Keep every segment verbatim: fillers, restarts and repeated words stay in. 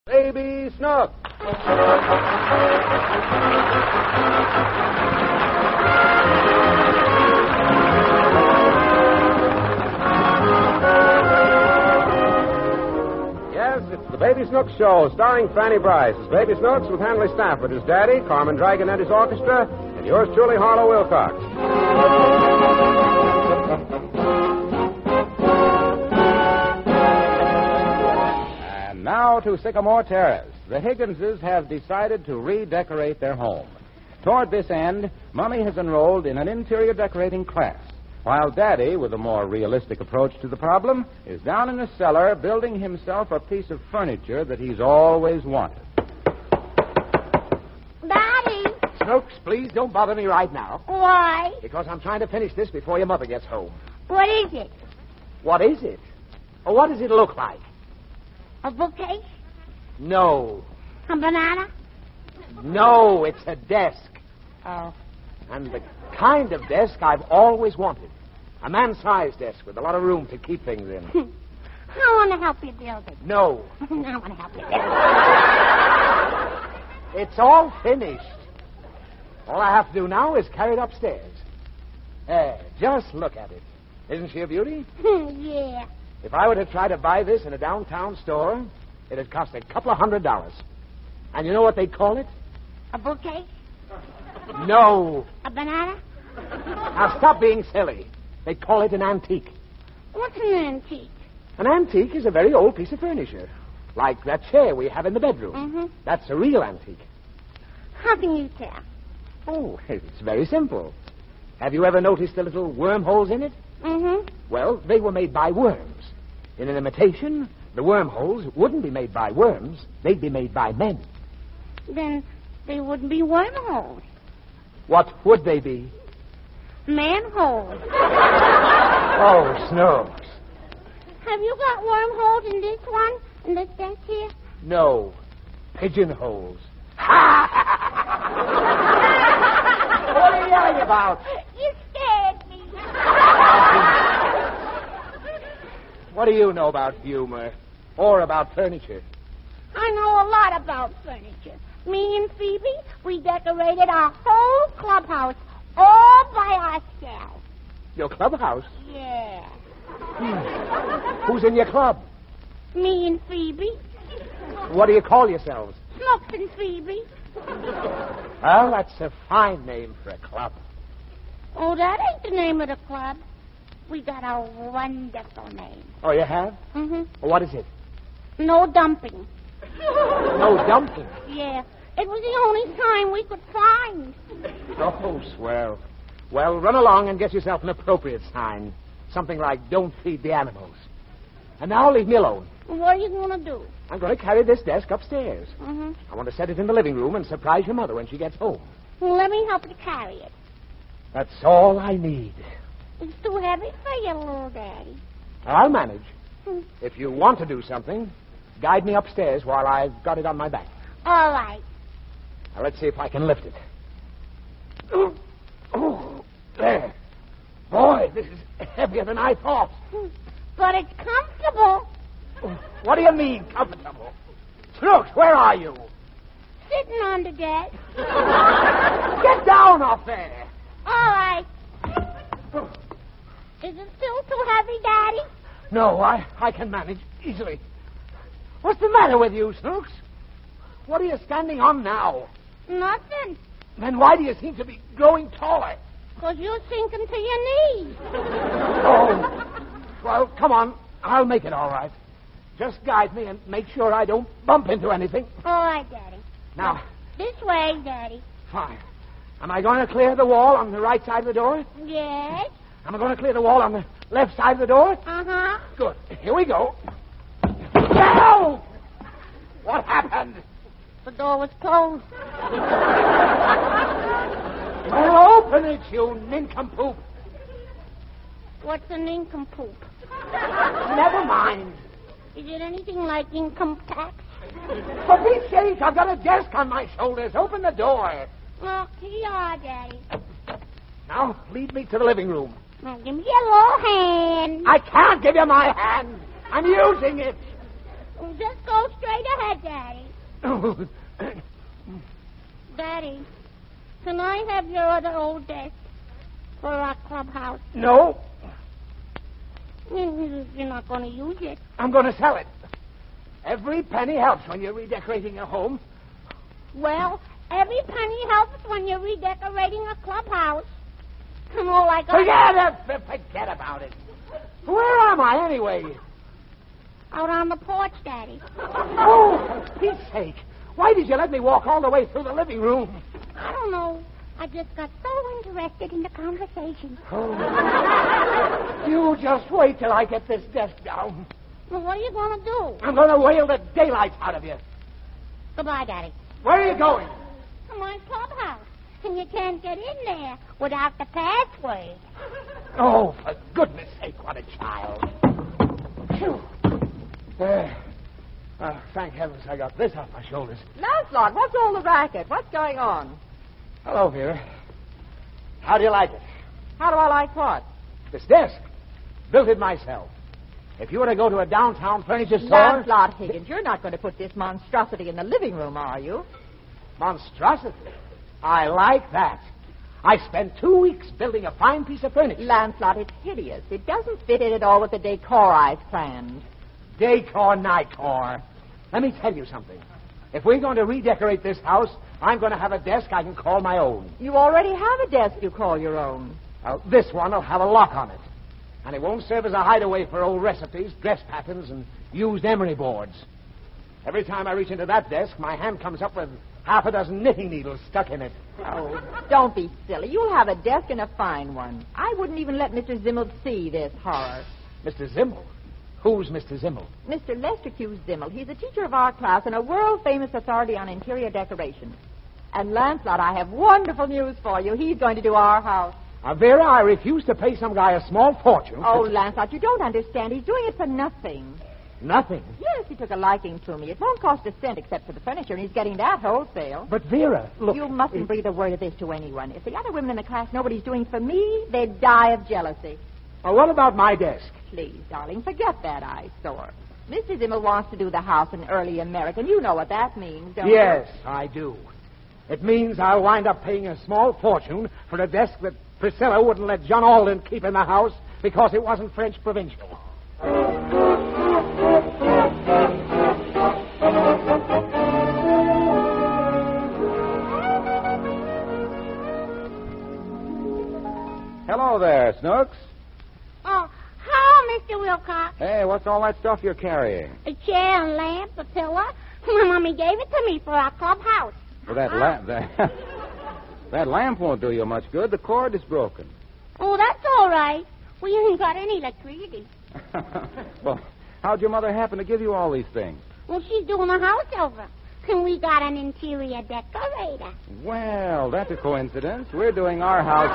Baby Snook. Yes, it's the Baby Snook Show, starring Fanny Bryce as Baby Snooks with Hanley Stafford as Daddy, Carmen Dragon and his orchestra, and yours truly, Harlow Wilcox. Now to Sycamore Terrace. The Higginses have decided to redecorate their home. Toward this end, Mummy has enrolled in an interior decorating class, while Daddy, with a more realistic approach to the problem, is down in the cellar building himself a piece of furniture that he's always wanted. Daddy! Snooks, please don't bother me right now. Why? Because I'm trying to finish this before your mother gets home. What is it? What is it? Or what does it look like? A bookcase? No. A banana? No, it's a desk. Oh. And the kind of desk I've always wanted. A man-sized desk with a lot of room to keep things in. I want to help you build it. No. I want to help you build It's all finished. All I have to do now is carry it upstairs. There, just look at it. Isn't she a beauty? it. Yeah. If I were to try to buy this in a downtown store, it'd cost a couple of hundred dollars. And you know what they'd call it? A bookcase? No. A banana? Now stop being silly. They'd call it an antique. What's an antique? An antique is a very old piece of furniture. Like that chair we have in the bedroom. Mm-hmm. That's a real antique. How can you tell? Oh, it's very simple. Have you ever noticed the little wormholes in it? Mm-hmm. Well, they were made by worms. In an imitation, the wormholes wouldn't be made by worms. They'd be made by men. Then they wouldn't be wormholes. What would they be? Manholes. Oh, Snooks. Have you got wormholes in this one? In this desk here? No. Pigeonholes. What are you yelling about? You scared me. What do you know about humor? Or about furniture? I know a lot about furniture. Me and Phoebe, we decorated our whole clubhouse all by ourselves. Your clubhouse? Yeah. Hmm. Who's in your club? Me and Phoebe. What do you call yourselves? Snooks and Phoebe. Well, that's a fine name for a club. Oh, that ain't the name of the club. We got a wonderful name. Oh, you have? Mm-hmm. Well, what is it? No dumping. No dumping? Yeah. It was the only sign we could find. Oh, swell. Well, run along and get yourself an appropriate sign. Something like, don't feed the animals. And now leave me alone. What are you going to do? I'm going to carry this desk upstairs. Mm-hmm. I want to set it in the living room and surprise your mother when she gets home. Well, let me help you carry it. That's all I need. It's too heavy for you, little daddy. I'll manage. Hmm. If you want to do something, guide me upstairs while I've got it on my back. All right. Now, let's see if I can lift it. Oh, oh, there. Boy, this is heavier than I thought. But it's comfortable. What do you mean, comfortable? Snooks, where are you? Sitting on the desk. Get down off there. All right. Is it still too heavy, Daddy? No, I, I can manage easily. What's the matter with you, Snooks? What are you standing on now? Nothing. Then why do you seem to be growing taller? Because you're sinking to your knees. Oh. Well, come on. I'll make it all right. Just guide me and make sure I don't bump into anything. All right, Daddy. Now. This way, Daddy. Fine. Am I going to clear the wall on the right side of the door? Yes. Am I going to clear the wall on the left side of the door? Uh-huh. Good. Here we go. Ow! What happened? The door was closed. Well, open it, you nincompoop. What's a nincompoop? Never mind. Is it anything like income tax? For Pete's sake, I've got a desk on my shoulders. Open the door. Oh, here you are, Daddy. Now, lead me to the living room. Now, give me your little hand. I can't give you my hand. I'm using it. Well, just go straight ahead, Daddy. Oh, Daddy, can I have your other old desk for our clubhouse? no, You're not going to use it. I'm going to sell it. Every penny helps when you're redecorating a home. Well, every penny helps when you're redecorating a clubhouse. And all I got... Forget it. Forget about it. Where am I, anyway? Out on the porch, Daddy. Oh, for Pete's sake. Why did you let me walk all the way through the living room? I don't know. I just got so interested in the conversation. Oh. You just wait till I get this desk down. Well, what are you going to do? I'm going to whale the daylights out of you. Goodbye, Daddy. Where are you going? To my clubhouse. And you can't get in there without the password. Oh, for goodness sake, what a child. Phew. Uh, uh, thank heavens I got this off my shoulders. Lancelot, what's all the racket? What's going on? Hello, Vera. How do you like it? How do I like what? This desk. Built it myself. If you were to go to a downtown furniture store... Lancelot Higgins, you're not going to put this monstrosity in the living room, are you? Monstrosity? I like that. I spent two weeks building a fine piece of furniture. Lancelot, it's hideous. It doesn't fit in at all with the decor I've planned. Decor, Nicor. Let me tell you something. If we're going to redecorate this house, I'm going to have a desk I can call my own. You already have a desk you call your own. Now, this one will have a lock on it. And it won't serve as a hideaway for old recipes, dress patterns, and used emery boards. Every time I reach into that desk, my hand comes up with half a dozen knitting needles stuck in it. Oh, don't be silly. You'll have a desk and a fine one. I wouldn't even let Mister Zimmel see this horror. Mister Zimmel? Who's Mister Zimmel? Mister Lester Q. Zimmel. He's a teacher of our class and a world-famous authority on interior decoration. And, Lancelot, I have wonderful news for you. He's going to do our house. Now, Vera, I refuse to pay some guy a small fortune. Oh, Lancelot, you don't understand. He's doing it for nothing. Nothing? Yes, he took a liking to me. It won't cost a cent except for the furniture, and he's getting that wholesale. But, Vera, look... You mustn't breathe a word of this to anyone. If the other women in the class know what he's doing for me, they'd die of jealousy. Well, what about my desk? Please, darling, forget that eyesore. Mister Zimmel wants to do the house in early American. You know what that means, don't Yes, you? I do. It means I'll wind up paying a small fortune for a desk that Priscilla wouldn't let John Alden keep in the house because it wasn't French provincial. Hello there, Snooks. Oh, hello, Mister Wilcox. Hey, what's all that stuff you're carrying? A chair, a lamp, a pillow. My mommy gave it to me for our clubhouse. Well, that lamp, that, that lamp won't do you much good. The cord is broken. Oh, that's all right. We ain't got any electricity. Well, how'd your mother happen to give you all these things? Well, she's doing a house over. And we got an interior decorator. Well, that's a coincidence. We're doing our house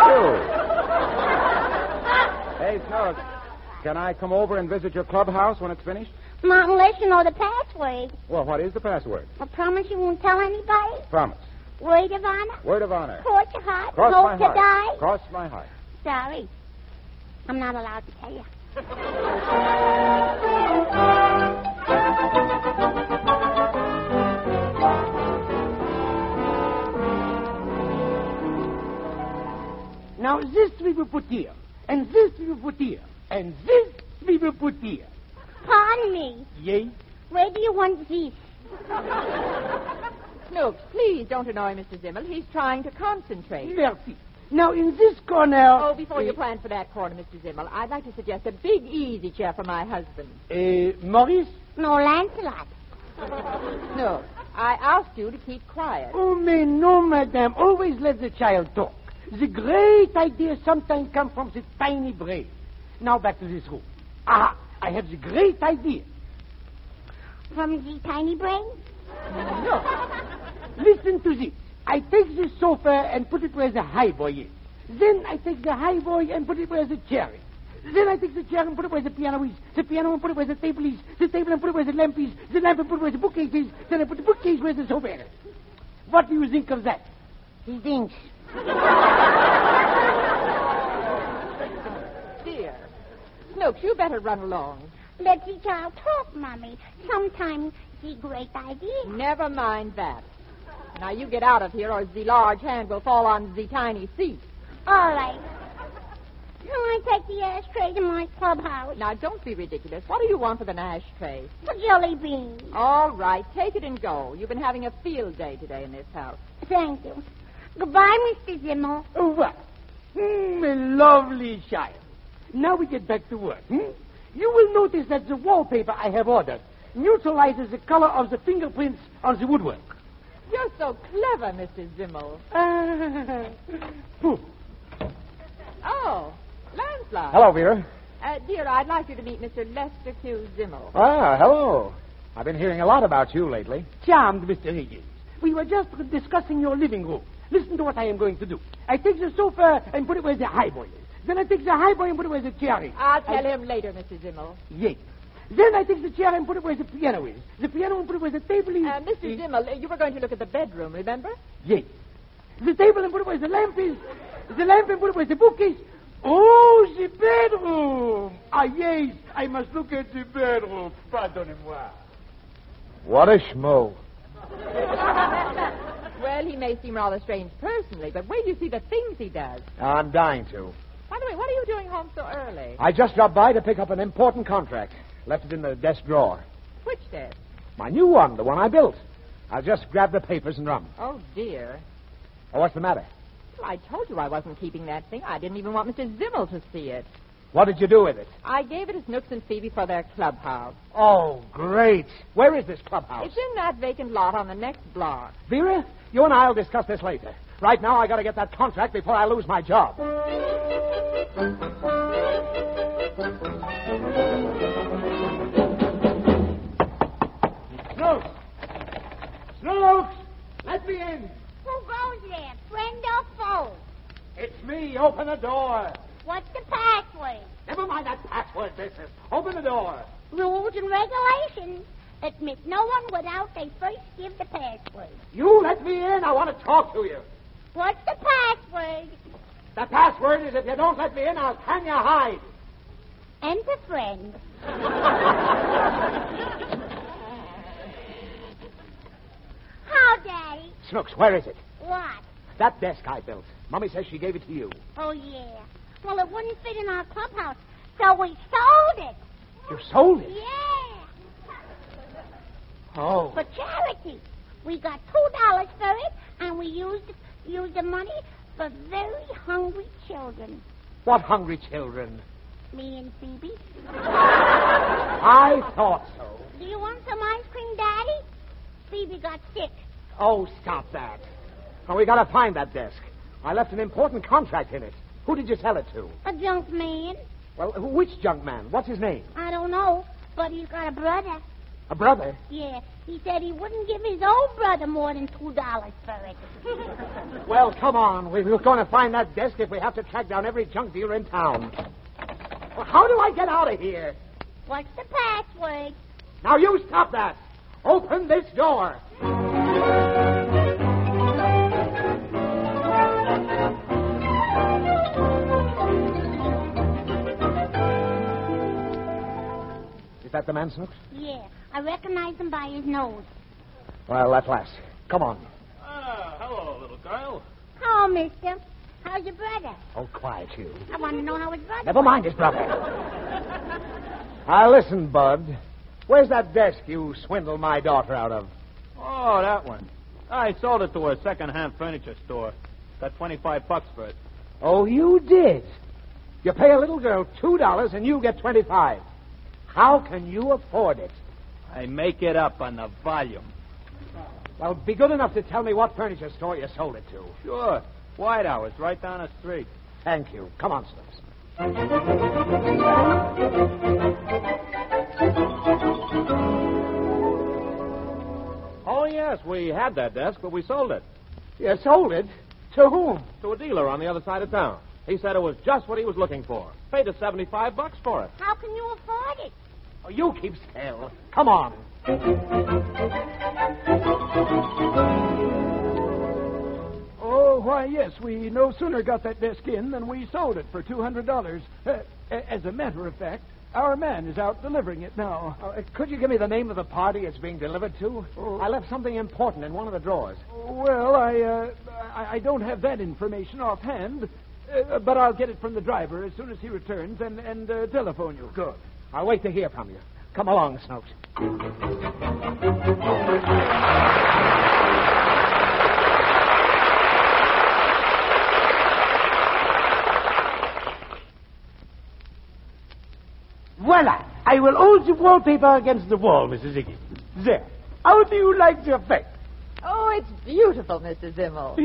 over, too. Hey, Snooks, can I come over and visit your clubhouse when it's finished? Not unless you know the password. Well, what is the password? I promise you won't tell anybody. Promise. Word of honor. Word of honor. Cross your heart. Cross Hope my to heart. die. Cross my heart. Sorry. I'm not allowed to tell you. Now, this we will put here, and this we will put here, and this we will put here. Pardon me. Yea? Where do you want this? Snooks, please don't annoy Mister Zimmel. He's trying to concentrate. Merci. Now, in this corner... Oh, before you plan for that corner, Mister Zimmel, I'd like to suggest a big easy chair for my husband. Uh, Maurice? No, Lancelot. Snooks, I asked you to keep quiet. Oh, mais no, madame. Always let the child talk. The great idea sometimes comes from the tiny brain. Now, back to this room. Ah, I have the great idea. From the tiny brain? No. Listen to this. I take the sofa and put it where the high boy is. Then I take the high boy and put it where the chair is. Then I take the chair and put it where the piano is. The piano and put it where the table is. The table and put it where the lamp is. The lamp and put it where the bookcase is. Then I put the bookcase where the sofa is. What do you think of that? He thinks. Dear. Snooks, you better run along. Let the child talk, Mommy. Sometimes the great idea. Never mind that. Now you get out of here or the large hand will fall on the tiny seat. All right. Can I take the ashtray to my clubhouse? Now don't be ridiculous. What do you want with an ashtray? For jelly beans. All right, take it and go. You've been having a field day today in this house. Thank you. Goodbye, Mister Zimmel. Oh, what? Mm, a lovely child. Now we get back to work. Hmm? You will notice that the wallpaper I have ordered neutralizes the color of the fingerprints on the woodwork. You're so clever, Mister Zimmel. Uh, phew. Oh, Lancelot. Hello, Vera. Uh, dear, I'd like you to meet Mister Lester Q. Zimmel. Ah, hello. I've been hearing a lot about you lately. Charmed, Mister Higgins. We were just discussing your living room. Listen to what I am going to do. I take the sofa and put it where the highboy is. Then I take the highboy and put it where the chair is. I'll tell I... him later, Mister Zimmel. Yes. Then I take the chair and put it where the piano is. The piano and put it where the table is. Uh, Mister Yes. Zimmel, uh, you were going to look at the bedroom, remember? Yes. The table and put it where the lamp is. The lamp and put it where the book is. Oh, the bedroom. Ah, yes. I must look at the bedroom. Pardonnez-moi. What a schmo. Well, he may seem rather strange personally, but wait till you see the things he does. I'm dying to. By the way, what are you doing home so early? I just dropped by to pick up an important contract. Left it in the desk drawer. Which desk? My new one, the one I built. I'll just grab the papers and run. Oh, dear. Oh, what's the matter? Well, I told you I wasn't keeping that thing. I didn't even want Mister Zimmel to see it. What did you do with it? I gave it to Snooks and Phoebe for their clubhouse. Oh, great. Where is this clubhouse? It's in that vacant lot on the next block. Vera, you and I'll discuss this later. Right now, I got to get that contract before I lose my job. Snooks! Snooks! Let me in. Who goes there, friend or foe? It's me. Open the door. What's the password? Never mind that password business. Open the door. Rules and regulations. Admit no one without they first give the password. You let me in. I want to talk to you. What's the password? The password is if you don't let me in, I'll hang your hide. Enter friend. How, Daddy? Snooks, where is it? What? That desk I built. Mommy says she gave it to you. Oh, yeah. Well, it wouldn't fit in our clubhouse, so we sold it. You sold it? Yeah. Oh. For charity. We got two dollars for it, and we used used the money for very hungry children. What hungry children? Me and Phoebe. I thought so. Do you want some ice cream, Daddy? Phoebe got sick. Oh, stop that. Well, we got to find that desk. I left an important contract in it. Who did you sell it to? A junk man. Well, which junk man? What's his name? I don't know, but he's got a brother. A brother? Yeah, he said he wouldn't give his old brother more than two dollars for it. Well, come on. We- We're going to find that desk if we have to track down every junk dealer in town. Well, how do I get out of here? What's the password? Now, you stop that. Open this door. Is that the man, Snooks? Yeah, I recognize him by his nose. Well, at last. Come on. Ah, hello, little girl. Hello, mister. How's your brother? Oh, quiet, you. I want to know how his brother Never mind his brother. Now, listen, Bud. Where's that desk you swindled my daughter out of? Oh, that one. I sold it to a second-hand furniture store. Got twenty-five bucks for it. Oh, you did? You pay a little girl two dollars and you get twenty-five. How can you afford it? I make it up on the volume. Well, be good enough to tell me what furniture store you sold it to. Sure. White House, right down the street. Thank you. Come on, Snooks. Oh, yes, we had that desk, but we sold it. You sold it? To whom? To a dealer on the other side of town. He said it was just what he was looking for. Paid us seventy-five bucks for it. How can you afford it? Oh, you keep still. Come on. Oh, why, yes, we no sooner got that desk in than we sold it for two hundred dollars. Uh, as a matter of fact, our man is out delivering it now. Uh, could you give me the name of the party it's being delivered to? Oh. I left something important in one of the drawers. Well, I, uh, I, I don't have that information offhand, uh, but I'll get it from the driver as soon as he returns and, and uh, telephone you. Good. I'll wait to hear from you. Come along, Snooks. Voila! I will hold the wallpaper against the wall, Missus Higgins. There. How do you like the effect? Oh, it's beautiful, Mister Zimmel.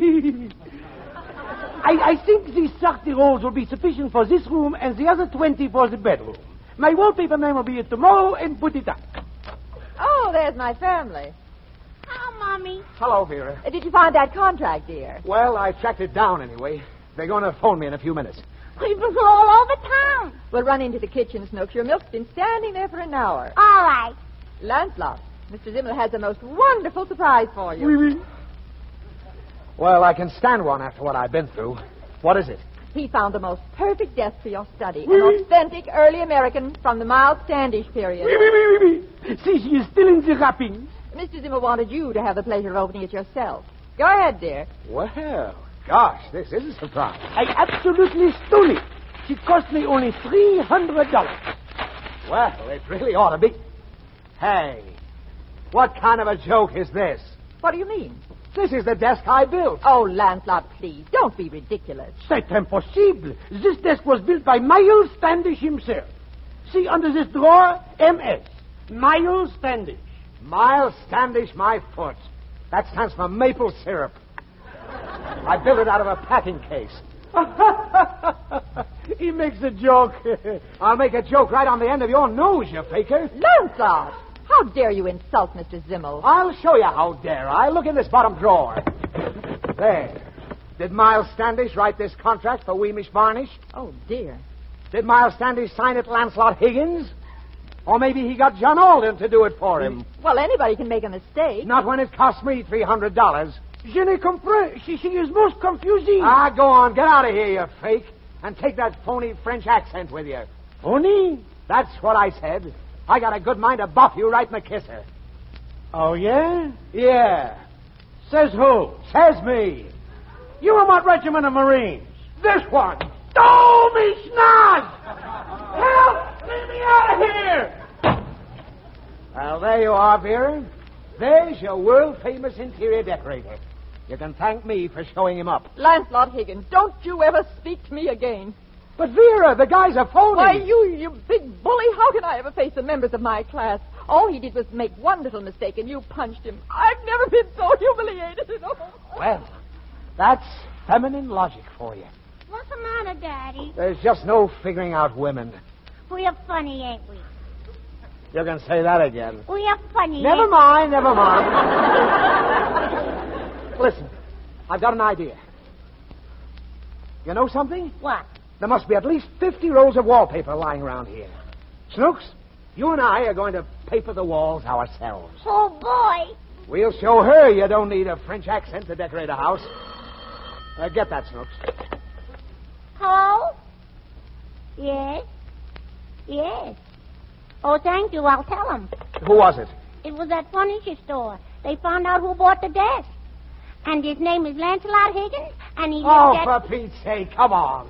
I, I think these thirty rolls will be sufficient for this room and the other twenty for the bedroom. My wallpaper man will be here tomorrow and put it up. Oh, there's my family. How, Mommy? Hello, Vera. Uh, did you find that contract, dear? Well, I tracked it down anyway. They're going to phone me in a few minutes. We've been all over town. We'll run into the kitchen, Snooks. Your milk's been standing there for an hour. All right. Lancelot, Mister Zimmel has a most wonderful surprise for you. Oui, oui. Well, I can stand one after what I've been through. What is it? He found the most perfect desk for your study. An authentic early American from the Miles Standish period. Oui, oui, oui, oui, oui. See, she is still in the wrappings. Mister Zimmel wanted you to have the pleasure of opening it yourself. Go ahead, dear. Well, gosh, this is a surprise. I absolutely stole it. She cost me only three hundred dollars. Well, it really ought to be. Hey, what kind of a joke is this? What do you mean? This is the desk I built. Oh, Lancelot, please, don't be ridiculous. C'est impossible. This desk was built by Miles Standish himself. See, under this drawer, M S. Miles Standish. Miles Standish, my foot. That stands for maple syrup. I built it out of a packing case. He makes a joke. I'll make a joke right on the end of your nose, you faker. Lancelot! How dare you insult Mister Zimmel? I'll show you how dare I. Look in this bottom drawer. There. Did Miles Standish write this contract for Weemish Varnish? Oh, dear. Did Miles Standish sign it Lancelot Higgins? Or maybe he got John Alden to do it for him. Well, anybody can make a mistake. Not when it cost me three hundred dollars. Je ne comprends. She, she is most confusing. Ah, go on. Get out of here, you fake. And take that phony French accent with you. Phony? That's what I said. I got a good mind to buff you right in the kisser. Oh, yeah? Yeah. Says who? Says me. You are what regiment of Marines? This one. Oh, me schnoz! Help! Let me out of here! Well, there you are, Vera. There's your world-famous interior decorator. You can thank me for showing him up. Lancelot Higgins, don't you ever speak to me again. But, Vera, the guy's a phony. Why, you, you big bully, how can I ever face the members of my class? All he did was make one little mistake, and you punched him. I've never been so humiliated in all. Well, that's feminine logic for you. What's the matter, Daddy? There's just no figuring out women. We are funny, ain't we? You can say that again. We are funny. Never ain't mind, never mind. Listen, I've got an idea. You know something? What? There must be at least fifty rolls of wallpaper lying around here. Snooks, you and I are going to paper the walls ourselves. Oh, boy. We'll show her you don't need a French accent to decorate a house. Uh, get that, Snooks. Hello? Yes? Yes. Oh, thank you. I'll tell them. Who was it? It was that furniture store. They found out who bought the desk. And his name is Lancelot Higgins, and he Oh, lives at... for Pete's sake, come on.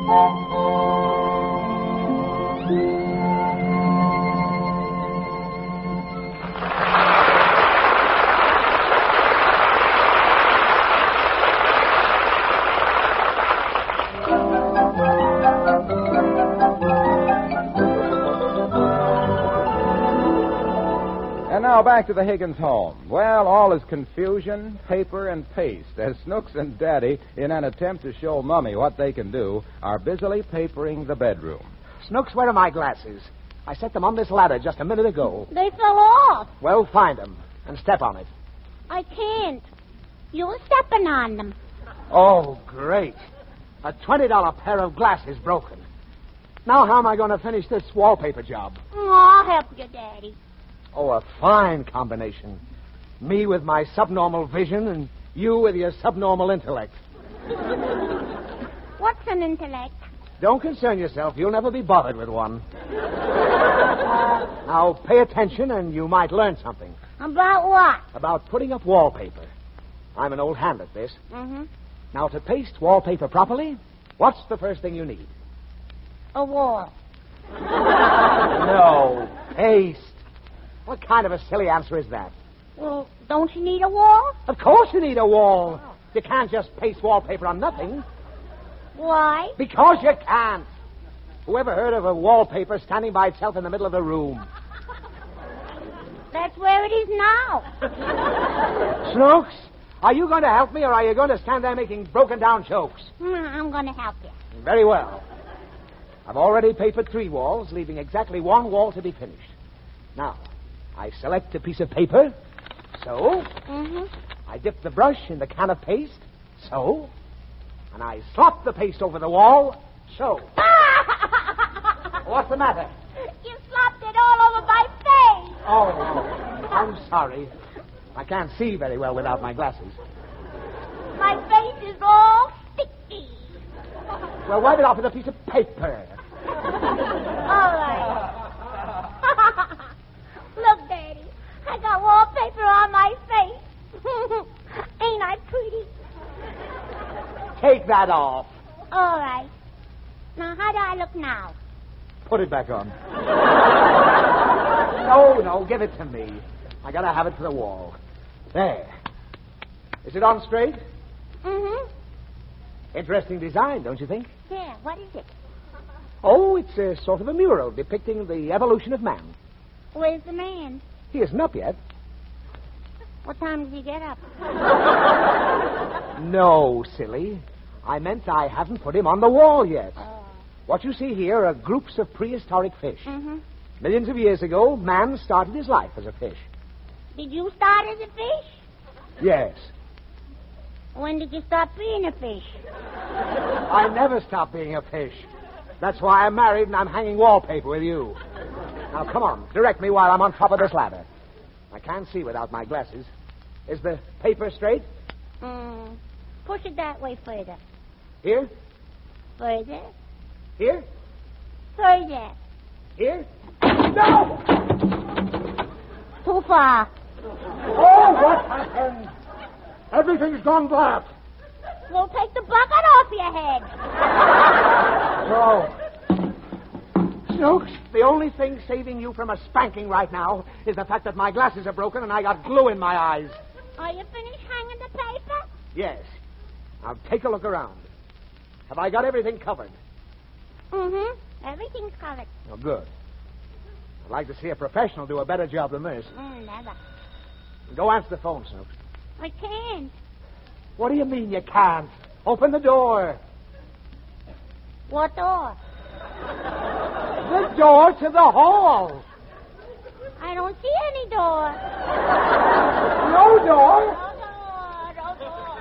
And now back to the Higgins home. Well, all is confusion, paper, and paste as Snooks and Daddy, in an attempt to show Mummy what they can do, are busily papering the bedroom. Snooks, where are my glasses? I set them on this ladder just a minute ago. They fell off. Well, find them and step on it. I can't. You're stepping on them. Oh, great. A twenty dollar pair of glasses broken. Now how am I going to finish this wallpaper job? Oh, I'll help you, Daddy. Oh, a fine combination. Me with my subnormal vision and you with your subnormal intellect. What's an intellect? Don't concern yourself. You'll never be bothered with one. Now, pay attention and you might learn something. About what? About putting up wallpaper. I'm an old hand at this. Mm-hmm. Now, to paste wallpaper properly, what's the first thing you need? A wall. No, paste. What kind of a silly answer is that? Well, don't you need a wall? Of course you need a wall. You can't just paste wallpaper on nothing. Why? Because you can't. Whoever heard of a wallpaper standing by itself in the middle of the room? That's where it is now. Snooks, are you going to help me or are you going to stand there making broken down jokes? Mm, I'm going to help you. Very well. I've already papered three walls, leaving exactly one wall to be finished. Now, I select a piece of paper. So. Mm-hmm. I dip the brush in the can of paste. So. And I slop the paste over the wall. So. What's the matter? You slopped it all over my face. Oh, I'm sorry. I can't see very well without my glasses. My face is all sticky. Well, wipe it off with a piece of paper. All right. Look, Daddy. I got wallpaper on my face. Ain't I pretty? Take that off. All right. Now, how do I look now? Put it back on. No, no, give it to me. I gotta have it for the wall. There. Is it on straight? Mm-hmm. Interesting design, don't you think? Yeah, what is it? Oh, it's a sort of a mural depicting the evolution of man. Where's the man? He isn't up yet. What time does he get up? No, silly. I meant I haven't put him on the wall yet. Oh. What you see here are groups of prehistoric fish. Mm-hmm. Millions of years ago, man started his life as a fish. Did you start as a fish? Yes. When did you stop being a fish? I never stopped being a fish. That's why I'm married and I'm hanging wallpaper with you. Now, come on. Direct me while I'm on top of this ladder. I can't see without my glasses. Is the paper straight? Mm. Push it that way further. Here? Further. Here? Further. Here? No! Too far. Oh, what happened? Everything's gone black. We'll take the bucket off your head. No. Snooks, the only thing saving you from a spanking right now is the fact that my glasses are broken and I got glue in my eyes. Are you finished hanging the paper? Yes. Now take a look around. Have I got everything covered? Mm-hmm. Everything's covered. Oh, good. I'd like to see a professional do a better job than this. Mm, never. Go answer the phone, Snooks. I can't. What do you mean you can't? Open the door. What door? The door to the hall. I don't see any door. No door? No door.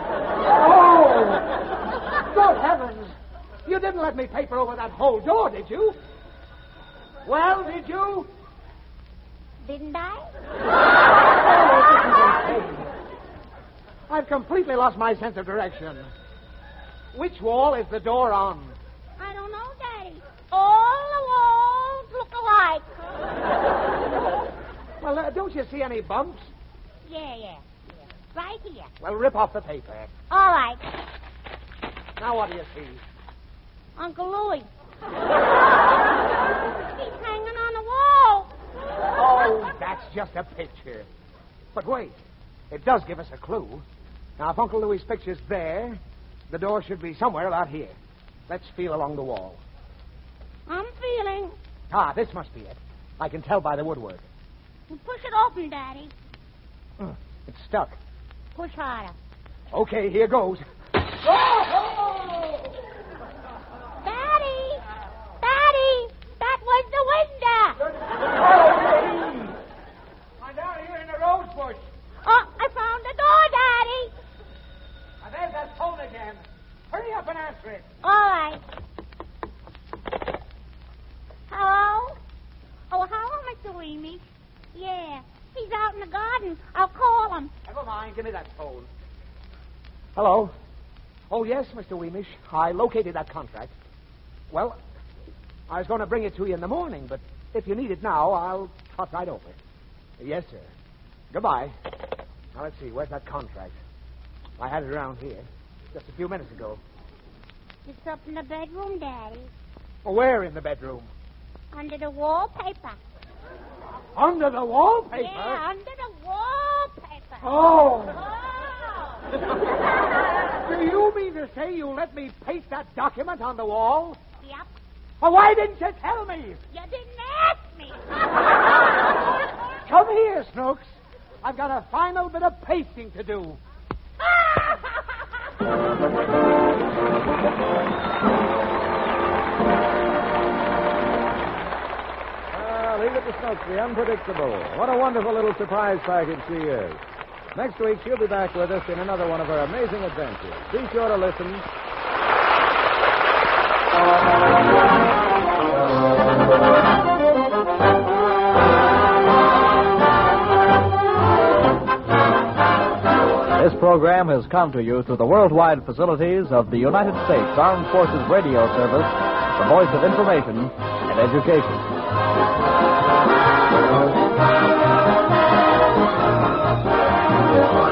No door. Oh! Good heavens! You didn't let me paper over that whole door, did you? Well, did you? Didn't I? I've completely lost my sense of direction. Which wall is the door on? I don't know, Daddy. All the walls look alike. Well, uh, don't you see any bumps? Yeah, yeah, yeah. Right here. Well, rip off the paper. All right. Now what do you see? Uncle Louis. He's hanging on the wall. Oh, that's just a picture. But wait, it does give us a clue. Now, if Uncle Louis' picture's there, the door should be somewhere about here. Let's feel along the wall. I'm feeling. Ah, this must be it. I can tell by the woodwork. Well, push it open, Daddy. Uh, It's stuck. Push harder. Okay, here goes. Daddy! Daddy! That was the window! I'm down here in the rose bush. Oh, I found the door, Daddy! Now, there's that phone again. Hurry up and answer it. All right. Hello? Oh, hello, Mister Weemy. Yeah, he's out in the garden. I'll call him. Never mind. Give me that phone. Hello. Oh, yes, Mister Weemish. I located that contract. Well, I was going to bring it to you in the morning, but if you need it now, I'll trot right over. Yes, sir. Goodbye. Now, let's see. Where's that contract? I had it around here just a few minutes ago. It's up in the bedroom, Daddy. Well, where in the bedroom? Under the wallpaper. Under the wallpaper? Yeah, under the wallpaper. Oh. Oh. Do you mean to say you let me paste that document on the wall? Yep. Well, why didn't you tell me? You didn't ask me. Come here, Snooks. I've got a final bit of pasting to do. Ah, leave it to Snooks, the unpredictable. What a wonderful little surprise package she is. Next week, she'll be back with us in another one of her amazing adventures. Be sure to listen. This program has come to you through the worldwide facilities of the United States Armed Forces Radio Service, the voice of information and education.